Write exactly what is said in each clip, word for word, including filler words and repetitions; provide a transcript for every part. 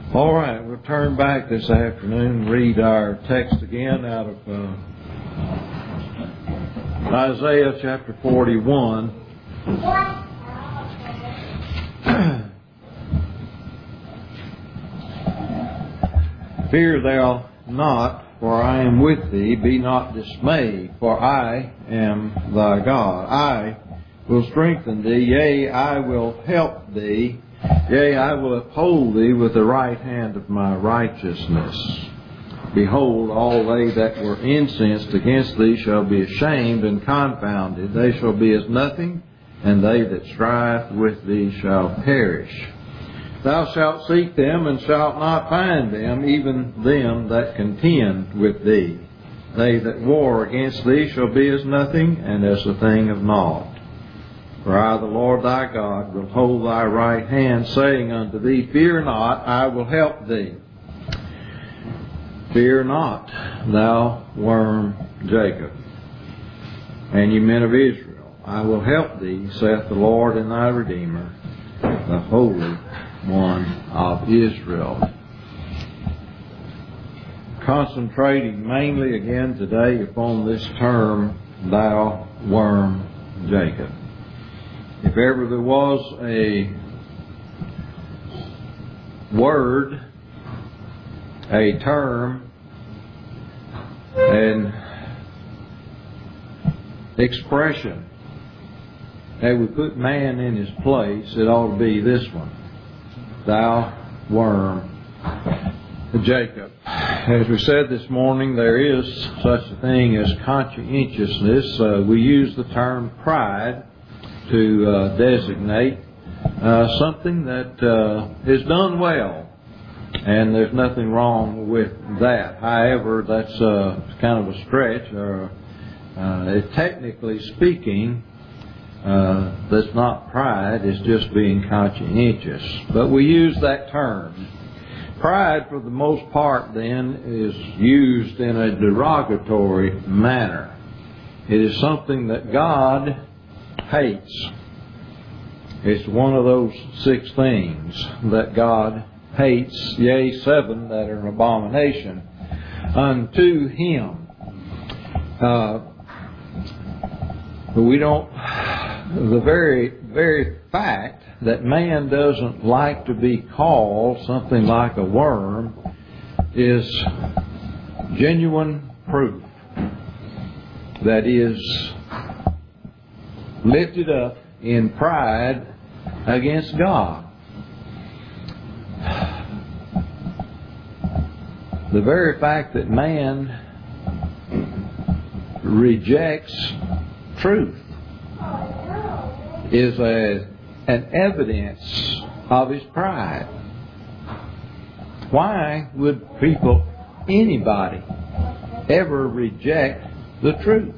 All right, we'll turn back this afternoon and read our text again out of uh, Isaiah chapter forty-one. Fear thou not, for I am with thee. Be not dismayed, for I am thy God. I will strengthen thee, yea, I will help thee. Yea, I will uphold thee with the right hand of my righteousness. Behold, all they that were incensed against thee shall be ashamed and confounded. They shall be as nothing, and they that strive with thee shall perish. Thou shalt seek them, and shalt not find them, even them that contend with thee. They that war against thee shall be as nothing, and as a thing of naught. For I, the Lord thy God, will hold thy right hand, saying unto thee, Fear not, I will help thee. Fear not, thou worm Jacob, and ye men of Israel. I will help thee, saith the Lord and thy Redeemer, the Holy One of Israel. Concentrating mainly again today upon this term, thou worm Jacob. If ever there was a word, a term, an expression that would put man in his place, it ought to be this one. Thou worm Jacob. As we said this morning, there is such a thing as conscientiousness. Uh, we use the term pride to uh, designate uh, something that uh, is done well, and there's nothing wrong with that. However, that's uh, kind of a stretch, or uh, technically speaking, uh, that's not pride, it's just being conscientious. But we use that term. Pride, for the most part, then, is used in a derogatory manner. It is something that God hates. It's one of those six things that God hates, yea, seven that are an abomination unto Him. Uh, we don't, the very, very fact that man doesn't like to be called something like a worm is genuine proof that is lifted up in pride against God. The very fact that man rejects truth is a, an evidence of his pride. Why would people, anybody, ever reject the truth?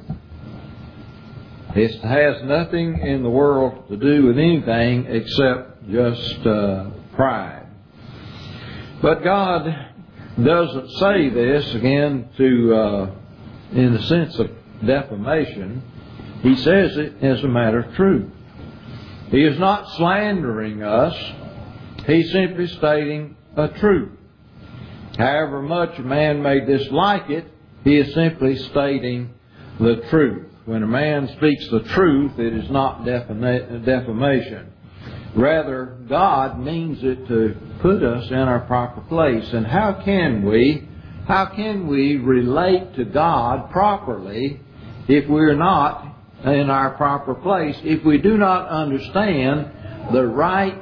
It has nothing in the world to do with anything except just uh, pride. But God doesn't say this, again, to uh, in the sense of defamation. He says it as a matter of truth. He is not slandering us. He's simply stating a truth. However much a man may dislike it, he is simply stating the truth. When a man speaks the truth, it is not defamation. Rather, God means it to put us in our proper place. And how can we, how can we relate to God properly if we're not in our proper place, if we do not understand the right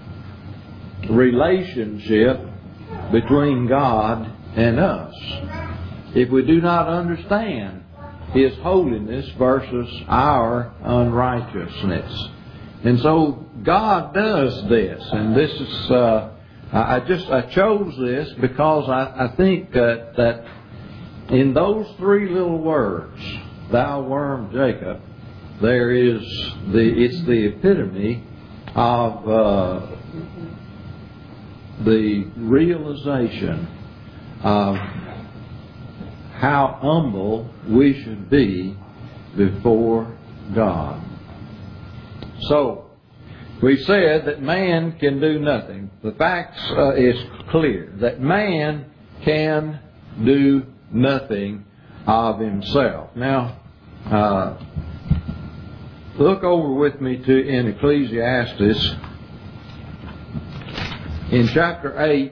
relationship between God and us? If we do not understand His holiness versus our unrighteousness. And so God does this, and this is, uh, I just, I chose this because I, I think that, that in those three little words, thou worm Jacob, there is the, it's the epitome of uh, the realization of how humble we should be before God. So, we said that man can do nothing. The facts uh, is clear that man can do nothing of himself. Now, uh, look over with me to in Ecclesiastes in chapter eight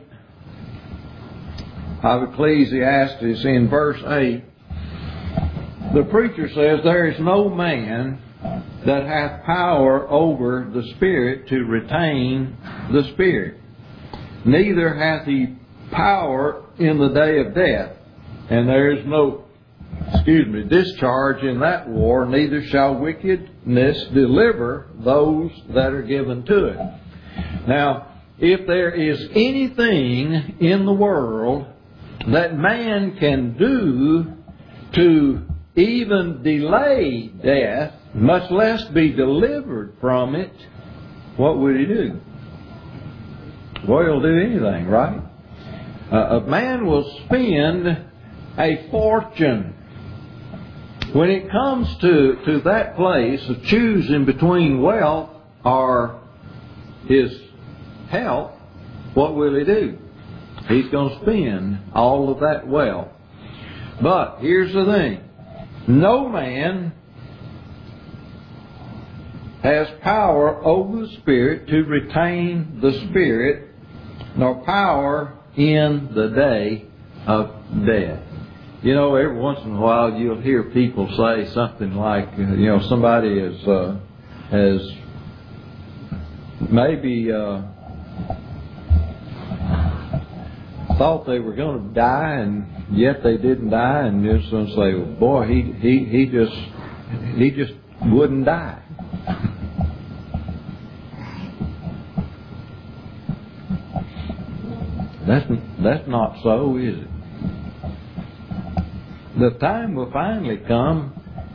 of Ecclesiastes in verse eight. The preacher says, "There is no man that hath power over the Spirit to retain the Spirit. Neither hath he power in the day of death. And there is no, excuse me, discharge in that war, neither shall wickedness deliver those that are given to it." Now, if there is anything in the world that man can do to even delay death, much less be delivered from it, what would he do? Well, he'll do anything, right? Uh, a man will spend a fortune. When it comes to, to that place of choosing between wealth or his health, what will he do? He's going to spend all of that wealth. But here's the thing. No man has power over the Spirit to retain the Spirit, nor power in the day of death. You know, every once in a while you'll hear people say something like, you know, somebody is, uh, has maybe uh, thought they were going to die, and yet they didn't die, and you're just going to say, well, boy, he he he just he just wouldn't die. That's that's not so, is it? The time will finally come,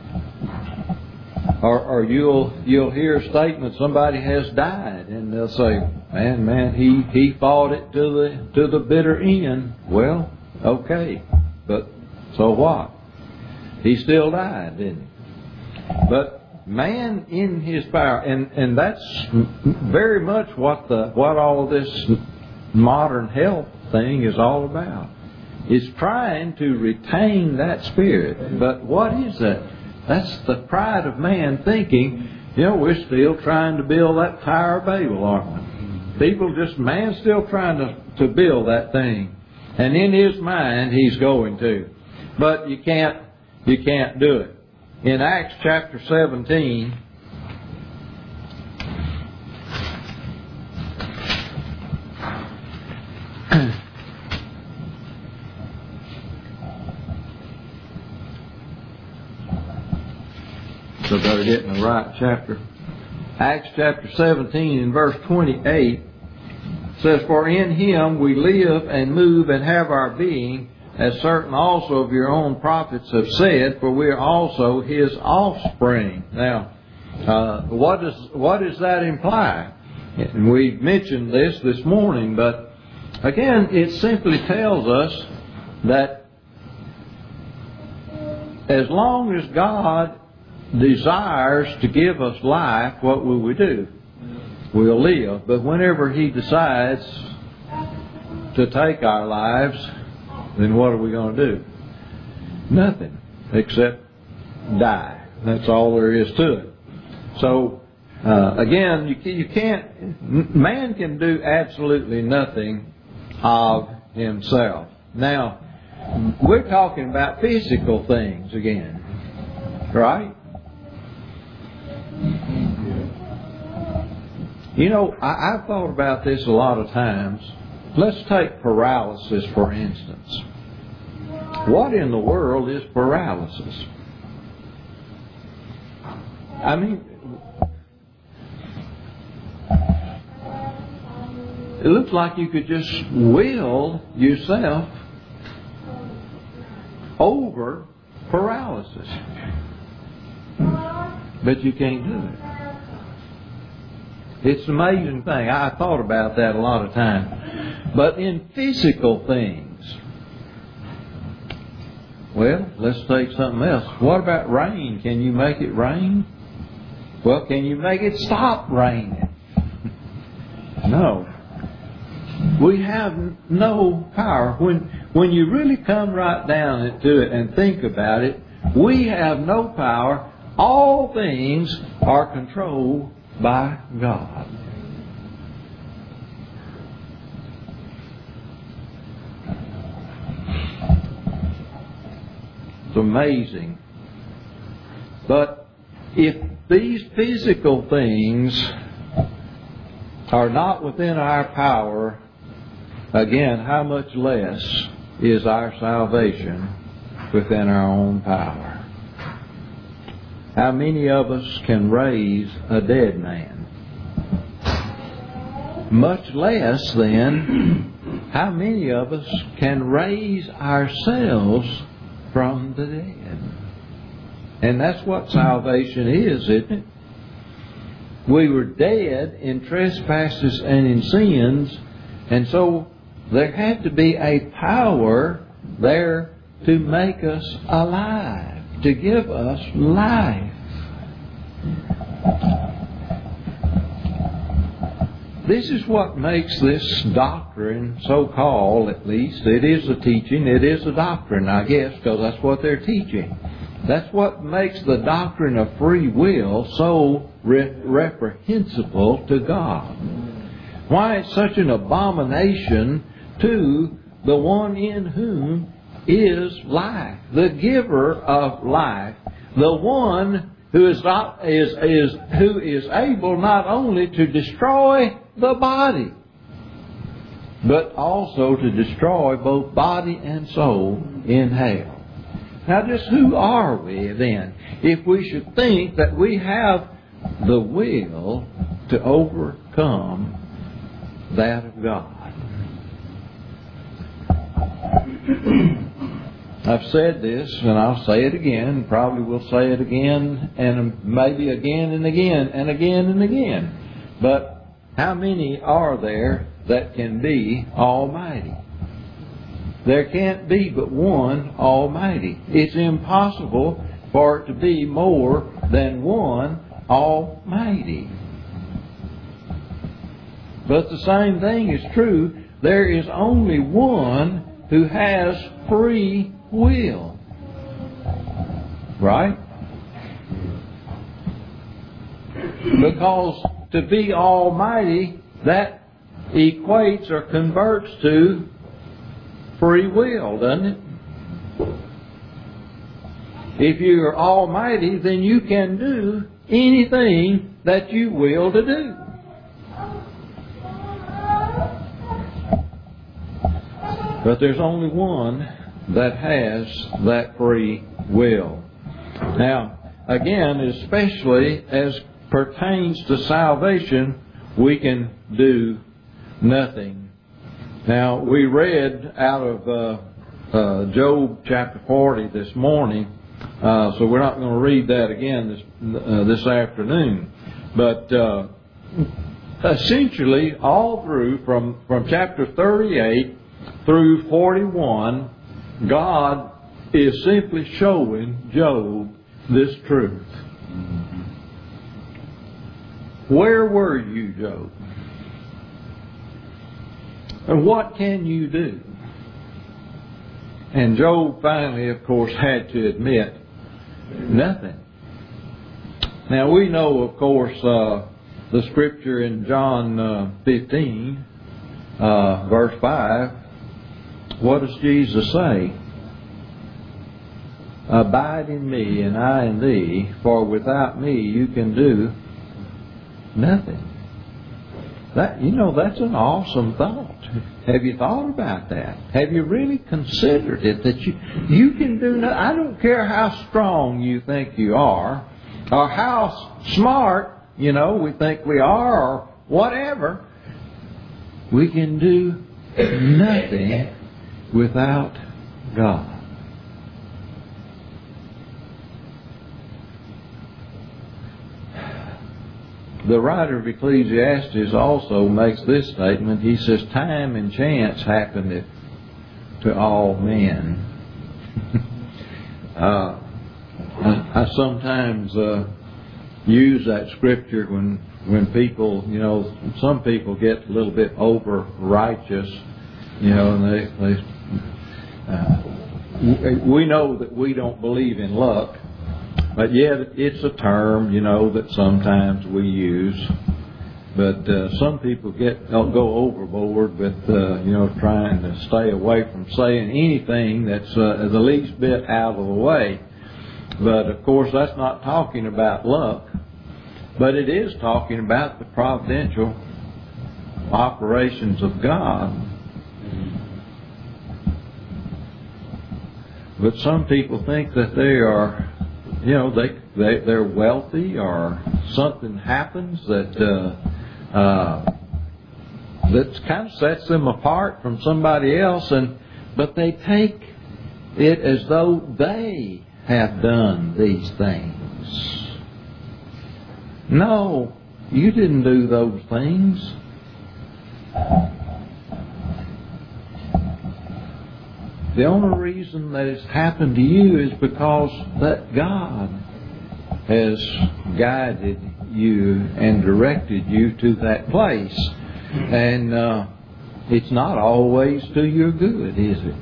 or, or you'll you'll hear a statement, somebody has died, and they'll say, man, man, he, he fought it to the to the bitter end. Well, okay, but so what? He still died, didn't he? But man in his power, and, and that's very much what the what all this modern health thing is all about. Is trying to retain that spirit. But what is that? That's the pride of man thinking, you know, we're still trying to build that Tower of Babel, aren't we? People just, man's still trying to, to build that thing. And in his mind, he's going to. But you can't, you can't do it. In Acts chapter seventeen, so better get in the right chapter. Acts chapter seventeen and verse twenty-eight says, "For in him we live and move and have our being, as certain also of your own prophets have said, for we are also his offspring." Now, uh, what does what does that imply? And we mentioned this this morning, but again, it simply tells us that as long as God desires to give us life, what will we do? We'll live. But whenever He decides to take our lives, then what are we going to do? Nothing except die. That's all there is to it. So, uh, again, you, you can't, man can do absolutely nothing of himself. Now, we're talking about physical things again, right? You know, I, I've thought about this a lot of times. Let's take paralysis, for instance. What in the world is paralysis? I mean, it looks like you could just will yourself over paralysis. But you can't do it. It's an amazing thing. I thought about that a lot of times. But in physical things, well, let's take something else. What about rain? Can you make it rain? Well, can you make it stop raining? No. We have no power. When, when you really come right down to it and think about it, we have no power. All things are controlled by God. It's amazing. But if these physical things are not within our power, again, how much less is our salvation within our own power? How many of us can raise a dead man? Much less, then, how many of us can raise ourselves from the dead? And that's what salvation is, isn't it? We were dead in trespasses and in sins, and so there had to be a power there to make us alive, to give us life. This is what makes this doctrine, so-called at least, it is a teaching, it is a doctrine, I guess, because that's what they're teaching. That's what makes the doctrine of free will so re- reprehensible to God. Why it's such an abomination to the one in whom is life, the giver of life, the one who is not is is who is able not only to destroy the body, but also to destroy both body and soul in hell. Now, just who are we then, if we should think that we have the will to overcome that of God? I've said this, and I'll say it again, probably will say it again, and maybe again and again, and again and again. But how many are there that can be almighty? There can't be but one almighty. It's impossible for it to be more than one almighty. But the same thing is true. There is only one who has free will. Right? Because to be almighty, that equates or converts to free will, doesn't it? If you are almighty, then you can do anything that you will to do. But there's only one that has that free will. Now, again, especially as pertains to salvation, we can do nothing. Now, we read out of uh, uh, Job chapter forty this morning, uh, so we're not going to read that again this, uh, this afternoon. But uh, essentially, all through, from, from chapter thirty-eight through forty-one, God is simply showing Job this truth. Where were you, Job? And what can you do? And Job finally, of course, had to admit nothing. Now, we know, of course, uh, the scripture in John uh, fifteen, uh, verse five. What does Jesus say? Abide in me and I in thee, for without me you can do nothing. That, you know, that's an awesome thought. Have you thought about that? Have you really considered it? That you, you can do nothing. I don't care how strong you think you are, or how smart, you know, we think we are, or whatever. We can do nothing without God. The writer of Ecclesiastes also makes this statement. He says, time and chance happeneth to all men. uh, I, I sometimes uh, use that scripture when when people, you know, some people get a little bit over righteous, you know, and they, they uh, we know that we don't believe in luck, but yet it's a term, you know, that sometimes we use. But uh, some people get go overboard with, uh, you know, trying to stay away from saying anything that's uh, the least bit out of the way. But of course, that's not talking about luck, but it is talking about the providential operations of God. But some people think that they are, you know, they, they they're wealthy, or something happens that uh, uh, that kind of sets them apart from somebody else, and but they take it as though they have done these things. No, you didn't do those things. The only reason that it's happened to you is because that God has guided you and directed you to that place. And uh, it's not always to your good, is it?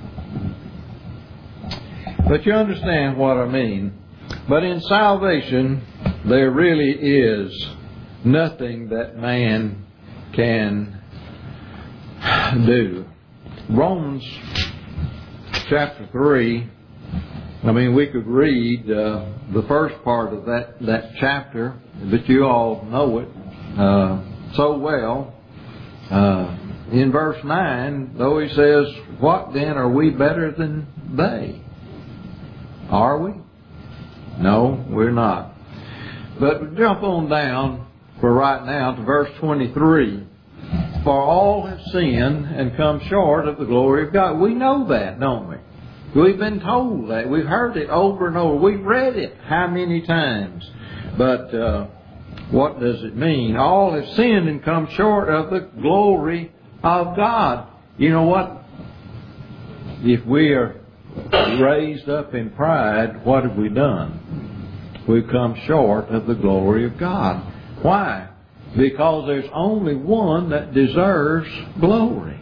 But you understand what I mean. But in salvation, there really is nothing that man can do. Romans chapter three, I mean, we could read uh, the first part of that, that chapter, but you all know it uh, so well. Uh, in verse nine, though he says, "What then, are we better than they?" Are we? No, we're not. But we jump on down for right now to verse twenty-three. For all have sinned and come short of the glory of God. We know that, don't we? We've been told that. We've heard it over and over. We've read it how many times? But uh, what does it mean? All have sinned and come short of the glory of God. You know what? If we are raised up in pride, what have we done? We've come short of the glory of God. Why? Because there's only one that deserves glory.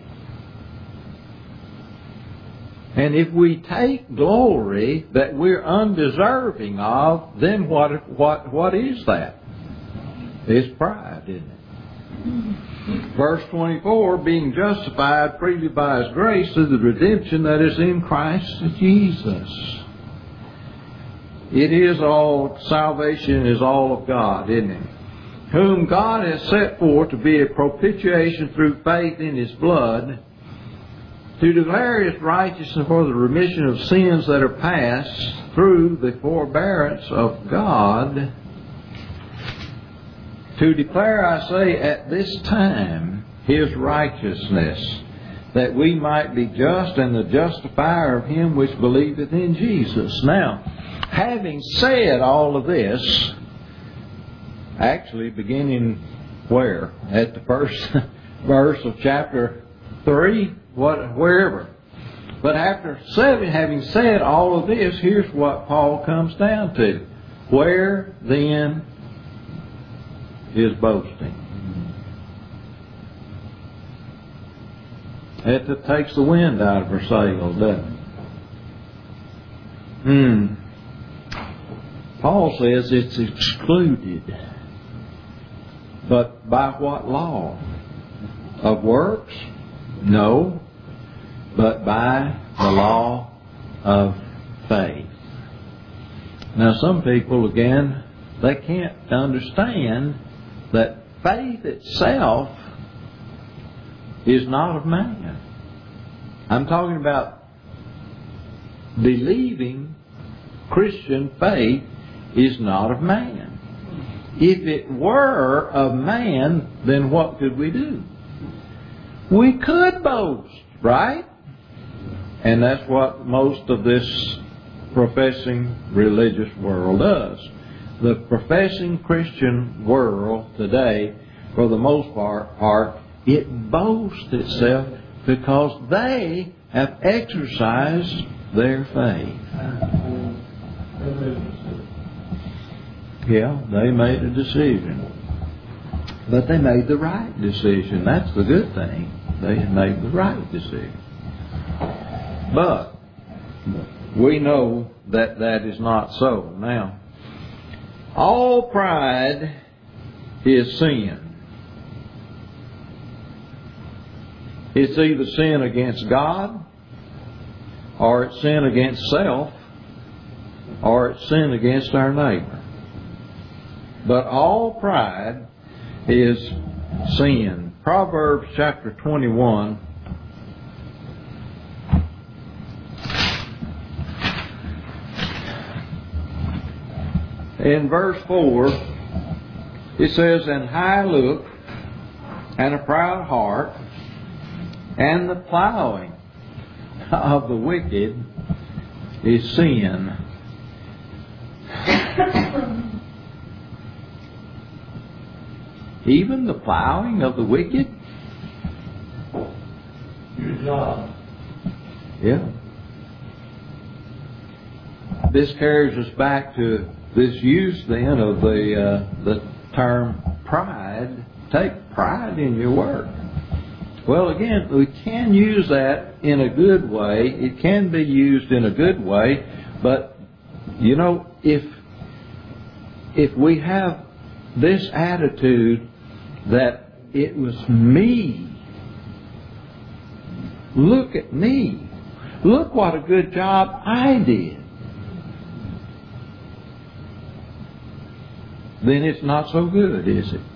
And if we take glory that we're undeserving of, then what what what is that? It's pride, isn't it? Verse twenty-four, being justified freely by His grace through the redemption that is in Christ Jesus. It is all, salvation is all of God, isn't it? Whom God has set forth to be a propitiation through faith in His blood, to declare His righteousness for the remission of sins that are past through the forbearance of God, to declare, I say, at this time His righteousness, that we might be just and the justifier of him which believeth in Jesus. Now, having said all of this, actually beginning where? At the first verse of chapter three? What, wherever. But after seven, having said all of this, here's what Paul comes down to. Where then is boasting? It takes the wind out of her sails, doesn't it? Hmm. Paul says it's excluded. But by what law? Of works? No. But by the law of faith. Now some people, again, they can't understand that faith itself is not of man. I'm talking about believing Christian faith is not of man. If it were of man, then what could we do? We could boast, right? And that's what most of this professing religious world does. The professing Christian world today, for the most part, part it boasts itself because they have exercised their faith. Yeah, they made a decision. But they made the right decision. That's the good thing. They made the right decision. But we know that that is not so. Now, all pride is sin. It's either sin against God, or it's sin against self, or it's sin against our neighbor. But all pride is sin. Proverbs chapter twenty-one. In verse four, it says, "An high look and a proud heart, and the plowing of the wicked is sin." Even the plowing of the wicked? Good job. Yeah. This carries us back to this use then of the uh, the term pride. Take pride in your work. Well, again, we can use that in a good way. It can be used in a good way, but you know, if if we have this attitude that it was me, look at me, look what a good job I did, then it's not so good, is it?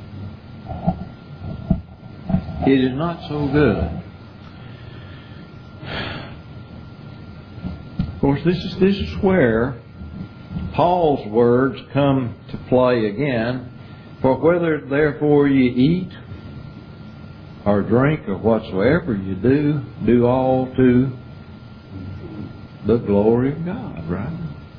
It is not so good. Of course, this is this is where Paul's words come to play again. For whether therefore you eat or drink or whatsoever you do, do all to the glory of God, right?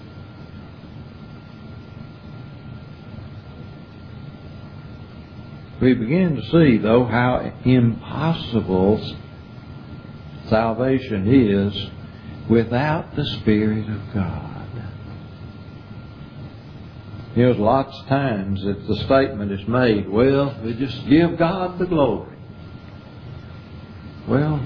We begin to see, though, how impossible salvation is without the Spirit of God. You know, there's lots of times that the statement is made, well, we just give God the glory. Well,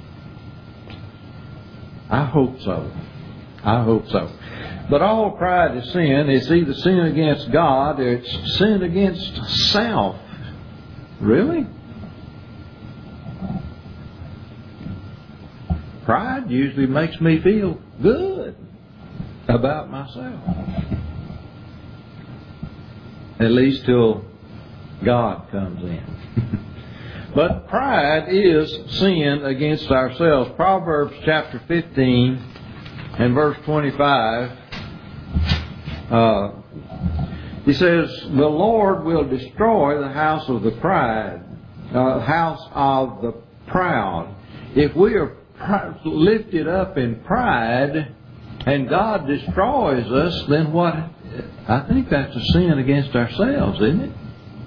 I hope so. I hope so. But all pride is sin. It's either sin against God or it's sin against self. Really? Pride usually makes me feel good about myself. At least till God comes in. But pride is sin against ourselves. Proverbs chapter fifteen and verse twenty-five. Uh, he says, "The Lord will destroy the house of the pride, uh, house of the proud." If we are pr- lifted up in pride and God destroys us, then what? I think that's a sin against ourselves, isn't it?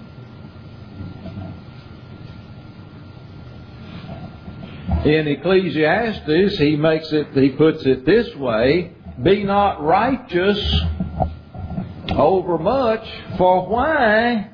In Ecclesiastes, he makes it, he puts it this way: "Be not righteous over much, for why?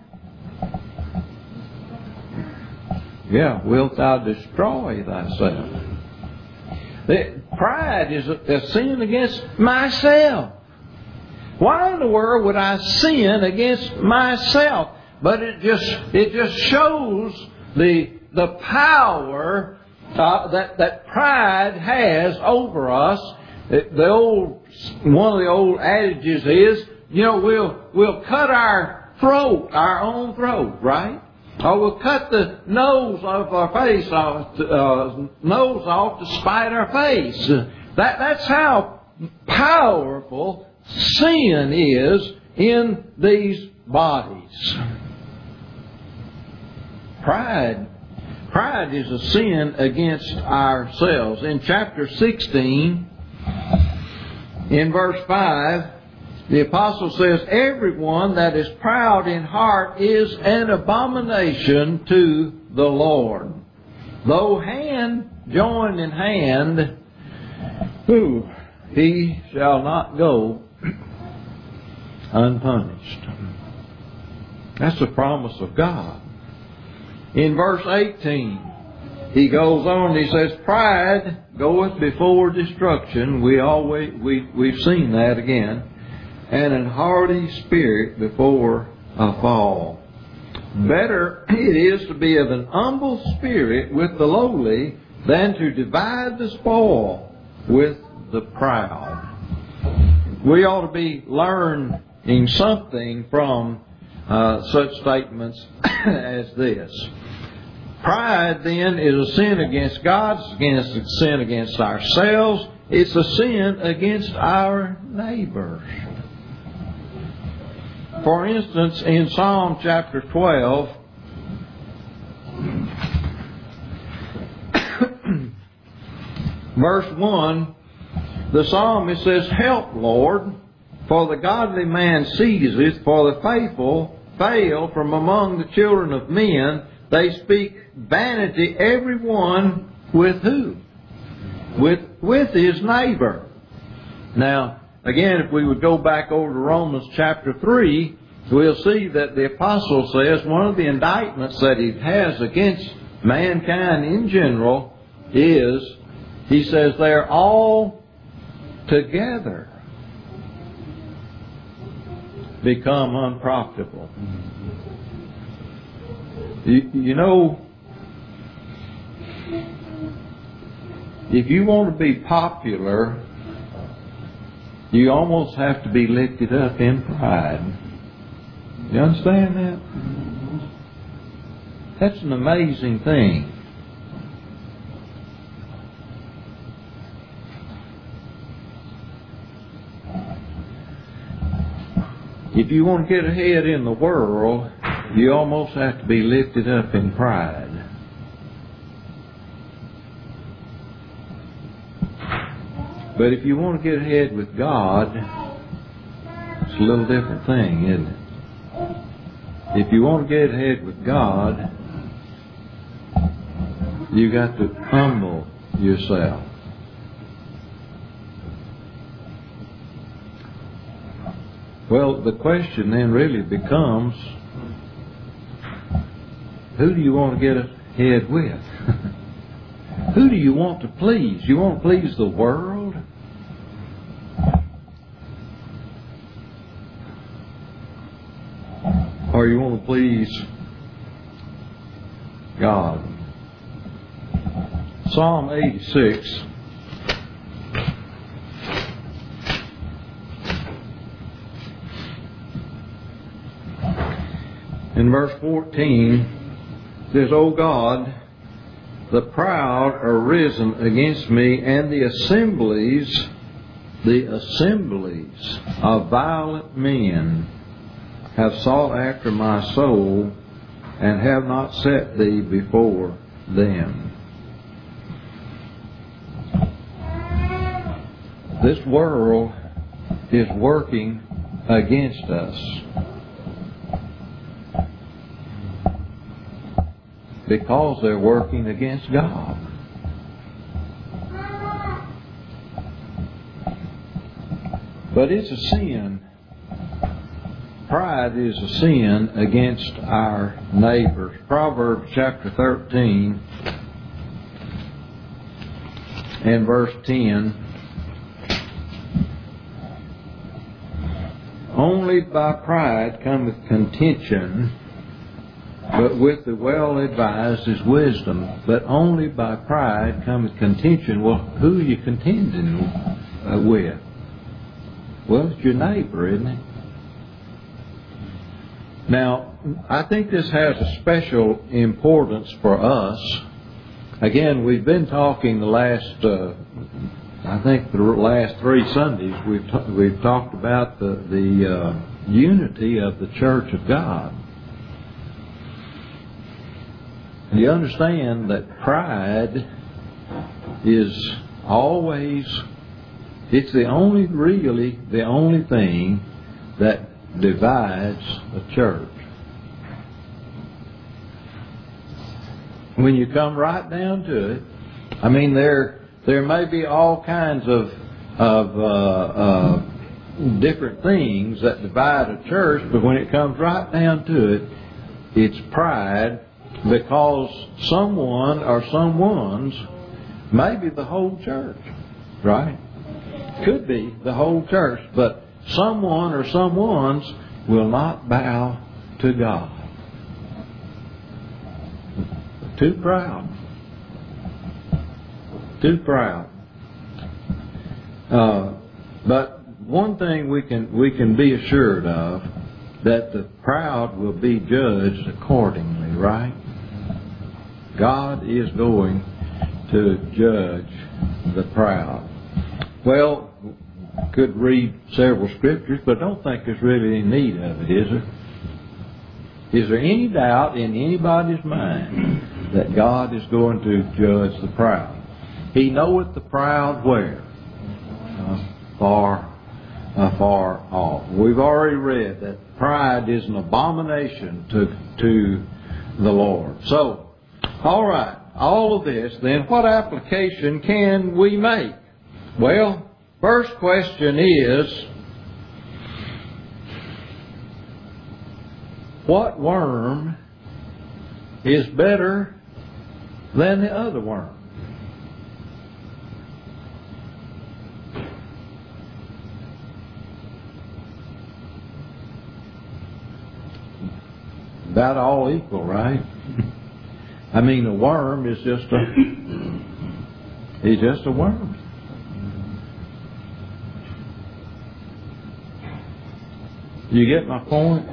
Yeah, wilt thou destroy thyself?" The pride is a, a sin against myself. Why in the world would I sin against myself? But it just it just shows the the power uh, that that pride has over us. It, the old one of the old adages is, you know, we'll we'll cut our throat, our own throat, right? Or we'll cut the nose off our face, off, uh, nose off to spite our face. That that's how powerful sin is in these bodies. Pride, pride is a sin against ourselves. In chapter sixteen, in verse five, the apostle says, "Everyone that is proud in heart is an abomination to the Lord. Though hand join in hand, who he shall not go unpunished." That's the promise of God. In verse eighteen, he goes on and he says, pride goeth before destruction. We always, we, we've seen that again. And an haughty spirit before a fall. Better it is to be of an humble spirit with the lowly than to divide the spoil with the proud. We ought to be learning something from uh, such statements as this. Pride, then, is a sin against God, it's against a sin against ourselves, it's a sin against our neighbors. For instance, in Psalm chapter twelve, verse one, the psalmist says, help, Lord, for the godly man ceaseth, for the faithful fail from among the children of men. They speak vanity, every one with who? With, with his neighbor. Now, again, if we would go back over to Romans chapter three, we'll see that the apostle says one of the indictments that he has against mankind in general is, he says, they're all together become unprofitable. You, you know, if you want to be popular, you almost have to be lifted up in pride. You understand that? That's an amazing thing. If you want to get ahead in the world, you almost have to be lifted up in pride. But if you want to get ahead with God, it's a little different thing, isn't it? If you want to get ahead with God, you got to humble yourself. Well, the question then really becomes, who do you want to get ahead with? Who do you want to please? You want to please the world? Or you want to please God? Psalm eighty-six. In verse fourteen, it says, O God, the proud are risen against me, and the assemblies, the assemblies of violent men have sought after my soul, and have not set thee before them. This world is working against us because they're working against God. But it's a sin. Pride is a sin against our neighbors. Proverbs chapter thirteen and verse ten. Only by pride cometh contention, but with the well advised is wisdom. But only by pride cometh contention. Well, who are you contending uh, with? Well, it's your neighbor, isn't it? Now, I think this has a special importance for us. Again, we've been talking the last, uh, I think the last three Sundays, we've t- we've talked about the the uh, unity of the Church of God. You understand that pride is always, it's the only, really, the only thing that divides a church. When you come right down to it, I mean, there there may be all kinds of of uh, uh, different things that divide a church, but when it comes right down to it, it's pride because someone or someone's, maybe the whole church, right? Could be the whole church, but someone or someone's will not bow to God. Too proud. Too proud. Uh, but one thing we can we can be assured of, that the proud will be judged accordingly, right? God is going to judge the proud. Well, could read several scriptures, but don't think there's really any need of it, is there? Is there any doubt in anybody's mind that God is going to judge the proud? He knoweth the proud where? Uh, far, uh, far off. We've already read that pride is an abomination to to the Lord. So, all right, all of this, then what application can we make? Well, first question is, what worm is better than the other worm? About all equal, right? I mean, a worm is just a, is just a worm. You get my point?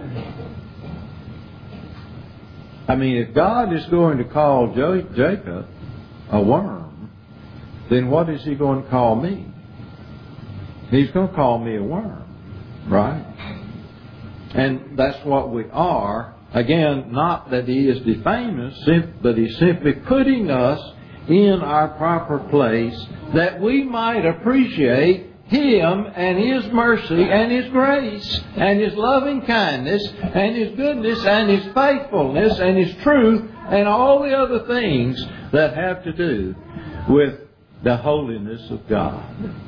I mean, if God is going to call jo- Jacob a worm, then what is He going to call me? He's going to call me a worm, right? And that's what we are. Again, not that He is defaming us, but He's simply putting us in our proper place that we might appreciate Him and His mercy and His grace and His loving kindness and His goodness and His faithfulness and His truth and all the other things that have to do with the holiness of God.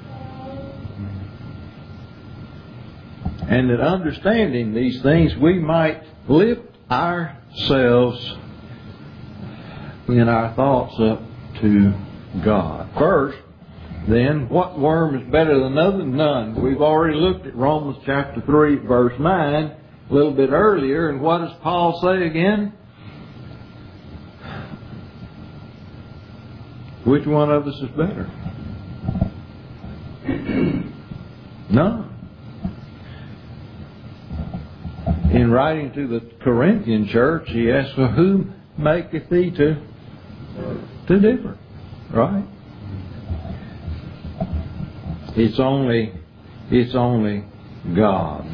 And that understanding these things, we might lift ourselves in our thoughts up to God. First, then, what worm is better than another? None. We've already looked at Romans chapter three, verse nine, a little bit earlier. And what does Paul say again? Which one of us is better? None. In writing to the Corinthian church, he asks, well, who maketh thee to, to differ? Right? It's only, it's only God.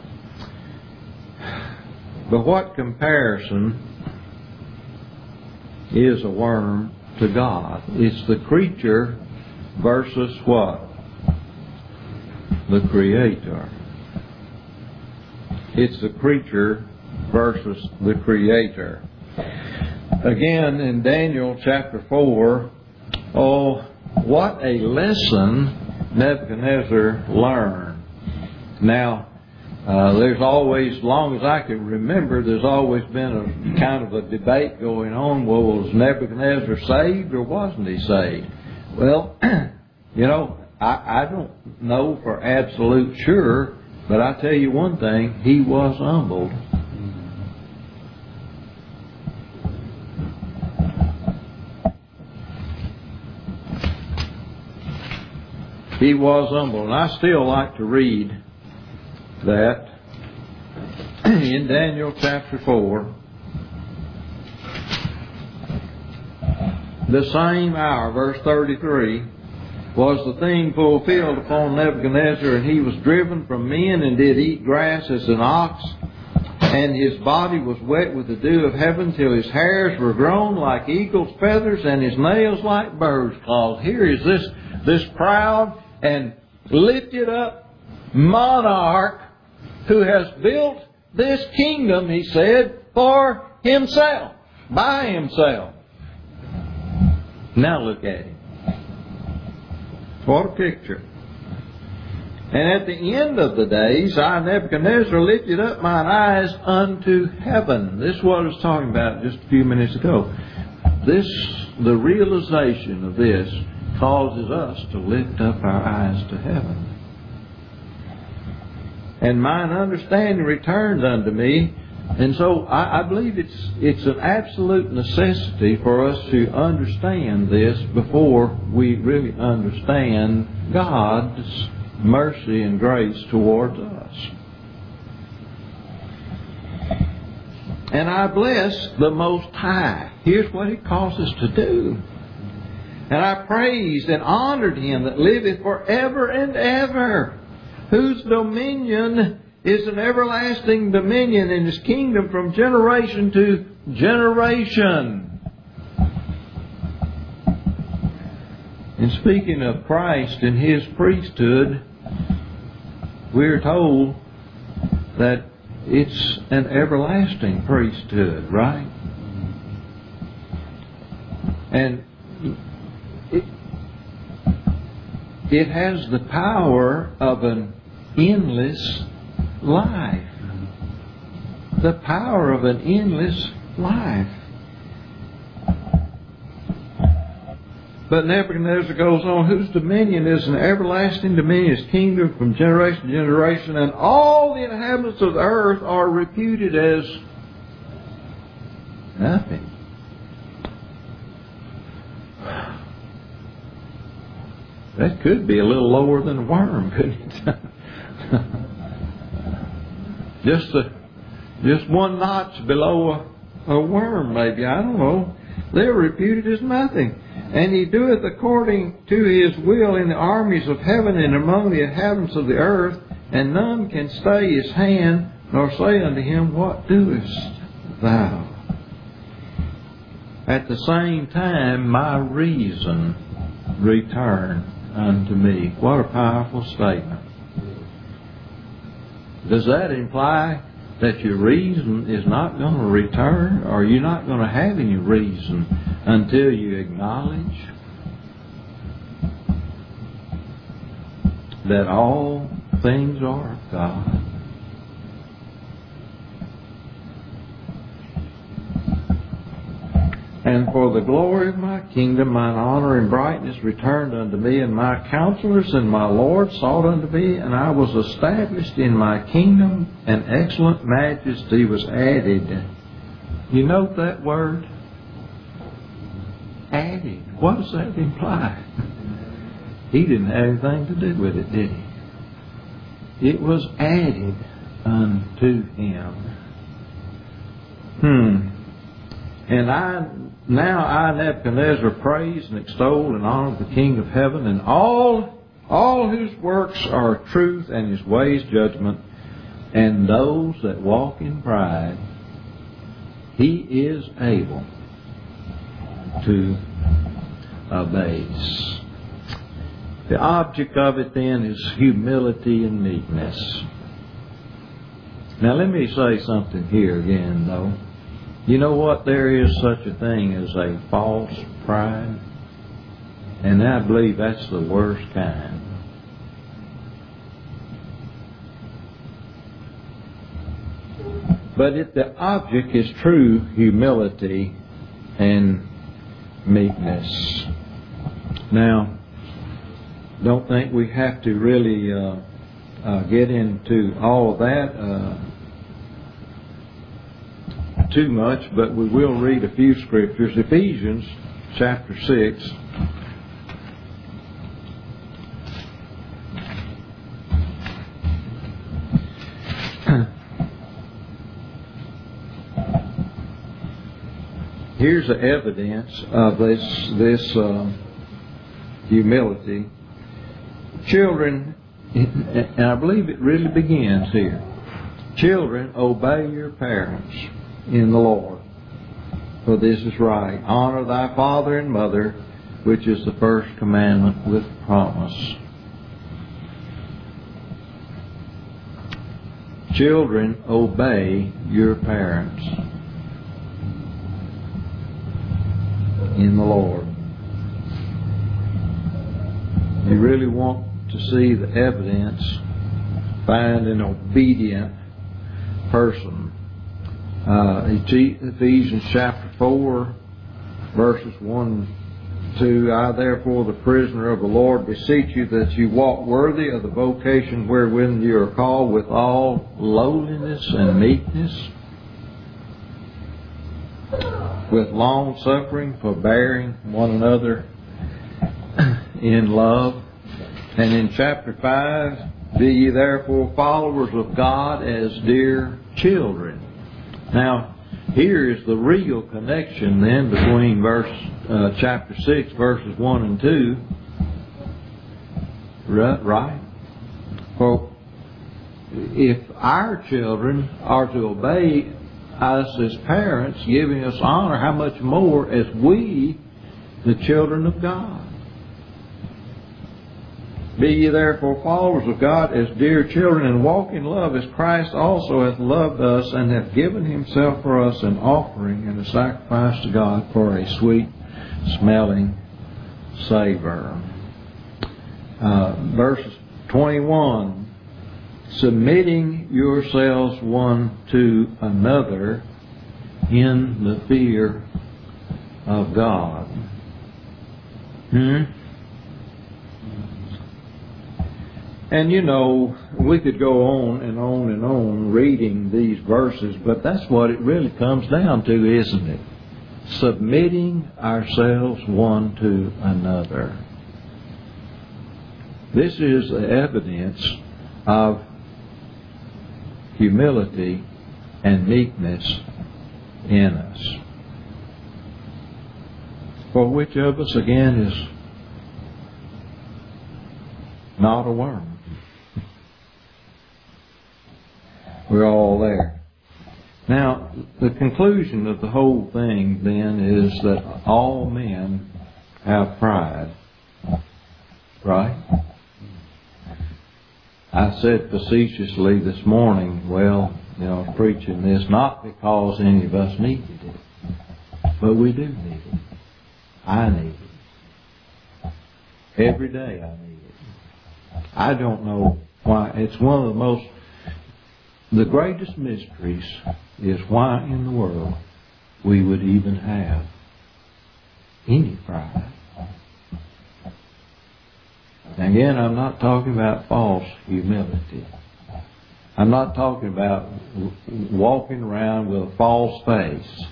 But what comparison is a worm to God? It's the creature versus what? The Creator. It's the creature versus the Creator. Again, in Daniel chapter four, oh, what a lesson Nebuchadnezzar learned. Now, uh, there's always, as long as I can remember, there's always been a kind of a debate going on. Well, was Nebuchadnezzar saved or wasn't he saved? Well, you know, I, I don't know for absolute sure, but I tell you one thing, he was humbled. He was humble. And I still like to read that in Daniel chapter four. The same hour, verse thirty-three, was the thing fulfilled upon Nebuchadnezzar, and he was driven from men and did eat grass as an ox, and his body was wet with the dew of heaven till his hairs were grown like eagle's feathers and his nails like birds' claws. Here is this, this proud and lifted up monarch who has built this kingdom, he said, for himself, by himself. Now look at him. What a picture. And at the end of the days, I, Nebuchadnezzar, lifted up mine eyes unto heaven. This is what I was talking about just a few minutes ago. This, the realization of this, causes us to lift up our eyes to heaven. And mine understanding returns unto me. And so I, I believe it's it's an absolute necessity for us to understand this before we really understand God's mercy and grace towards us. And I bless the Most High. Here's what He calls us to do. And I praised and honored Him that liveth forever and ever, whose dominion is an everlasting dominion, in His kingdom from generation to generation. And speaking of Christ and His priesthood, we're told that it's an everlasting priesthood, right? And it, it has the power of an endless life. The power of an endless life. But Nebuchadnezzar goes on, whose dominion is an everlasting dominion, His kingdom from generation to generation, and all the inhabitants of the earth are reputed as nothing. That could be a little lower than a worm, couldn't it? just a, just one notch below a, a worm, maybe. I don't know. They're reputed as nothing. And He doeth according to His will in the armies of heaven and among the inhabitants of the earth, and none can stay His hand, nor say unto Him, what doest thou? At the same time, my reason returned unto me. What a powerful statement. Does that imply that your reason is not going to return, or you're not going to have any reason until you acknowledge that all things are of God? And for the glory of my kingdom, mine honor and brightness returned unto me, and my counselors and my Lord sought unto me, and I was established in my kingdom, and excellent majesty was added. You note that word? Added. What does that imply? He didn't have anything to do with it, did He? It was added unto Him. Hmm. And I, now I, Nebuchadnezzar, praise and extol and honor the King of heaven, and all, all whose works are truth and His ways judgment, and those that walk in pride, He is able to abase. The object of it then is humility and meekness. Now let me say something here again, though. You know what? There is such a thing as a false pride. And I believe that's the worst kind. But if the object is true humility and meekness. Now, don't think we have to really uh, uh, get into all of that uh, too much, but we will read a few scriptures. Ephesians chapter six. Here's the evidence of this this uh, humility. Children, and I believe it really begins here. Children, obey your parents in the Lord, for this is right. Honor thy father and mother, which is the first commandment with promise. Children, obey your parents in the Lord. You really want to see the evidence, find an obedient person. Uh, Ephesians chapter four, verses one, two. I therefore, the prisoner of the Lord, beseech you that you walk worthy of the vocation wherewith you are called, with all lowliness and meekness, with long suffering, forbearing one another in love. And in chapter five, be ye therefore followers of God as dear children. Now, here is the real connection then between verse uh, chapter six, verses one and two. Right? For if our children are to obey us as parents, giving us honor, how much more as we, the children of God? Be ye therefore followers of God as dear children, and walk in love as Christ also hath loved us, and hath given himself for us an offering and a sacrifice to God for a sweet smelling savour. Uh, verse twenty-one. Submitting yourselves one to another in the fear of God. Hmm? And you know, we could go on and on and on reading these verses, but that's what it really comes down to, isn't it? Submitting ourselves one to another. This is the evidence of humility and meekness in us. For which of us, again, is not a worm? We're all there. Now, the conclusion of the whole thing then is that all men have pride. Right? I said facetiously this morning, well, you know, I was preaching this not because any of us needed it, but we do need it. I need it. Every day I need it. I don't know why. It's one of the most, the greatest mysteries is why in the world we would even have any pride. Again, I'm not talking about false humility. I'm not talking about walking around with a false face.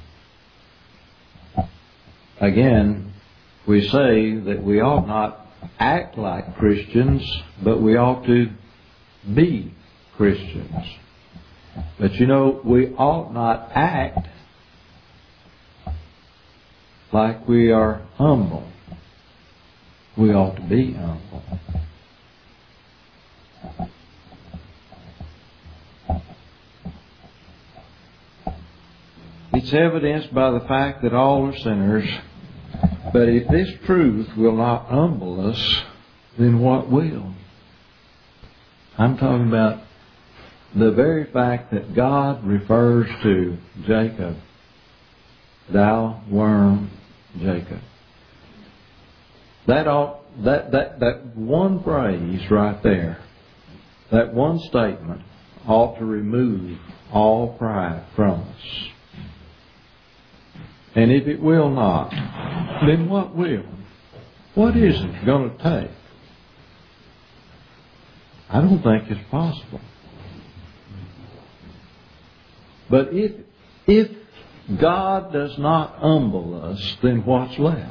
Again, we say that we ought not act like Christians, but we ought to be Christians. But you know, we ought not act like we are humble. We ought to be humble. It's evidenced by the fact that all are sinners. But if this truth will not humble us, then what will? I'm talking about the very fact that God refers to Jacob, thou worm Jacob. That ought, that, that, that one phrase right there, that one statement ought to remove all pride from us. And if it will not, then what will? What is it going to take? I don't think it's possible. But if, if God does not humble us, then what's left?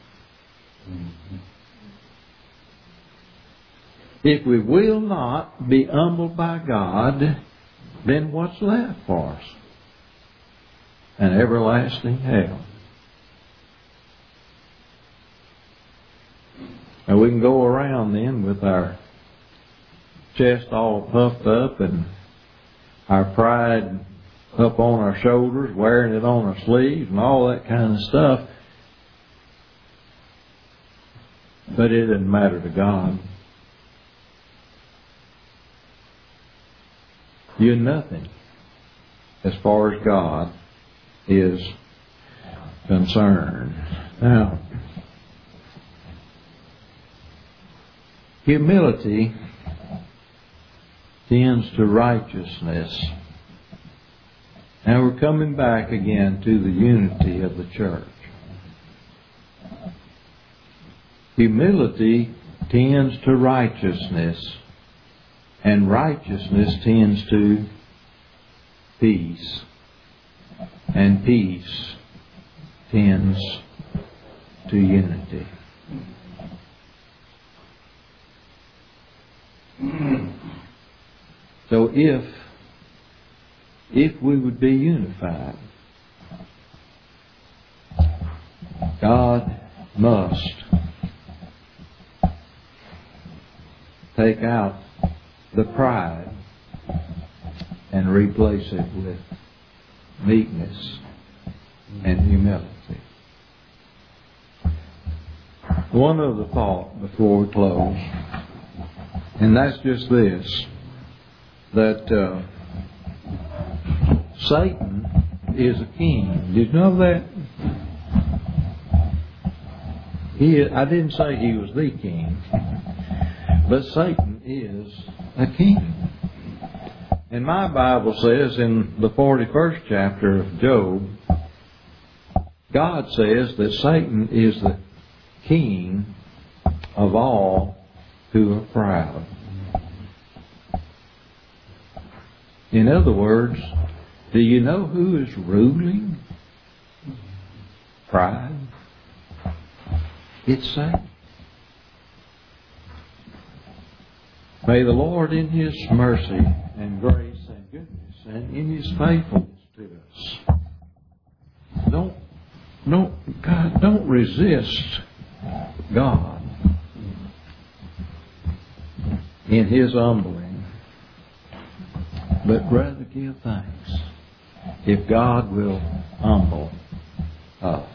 If we will not be humbled by God, then what's left for us? An everlasting hell. And we can go around then with our chest all puffed up and our pride up on our shoulders, wearing it on our sleeves and all that kind of stuff. But it doesn't matter to God. You're nothing as far as God is concerned. Now, Humility tends to righteousness. Now we're coming back again to the unity of the church. Humility tends to righteousness, and righteousness tends to peace, and peace tends to unity. So if if we would be unified, God must take out the pride and replace it with meekness and humility. One other thought before we close, and that's just this, that uh, Satan is a king. Did you know that? He, I didn't say he was the king, but Satan is a king. And my Bible says in the forty-first chapter of Job, God says that Satan is the king of all who are proud. In other words, do you know who is ruling pride? It's Satan. May the Lord in His mercy and grace and goodness and in His faithfulness to us, don't, don't, God, don't resist God in His humbling, but rather give thanks if God will humble us.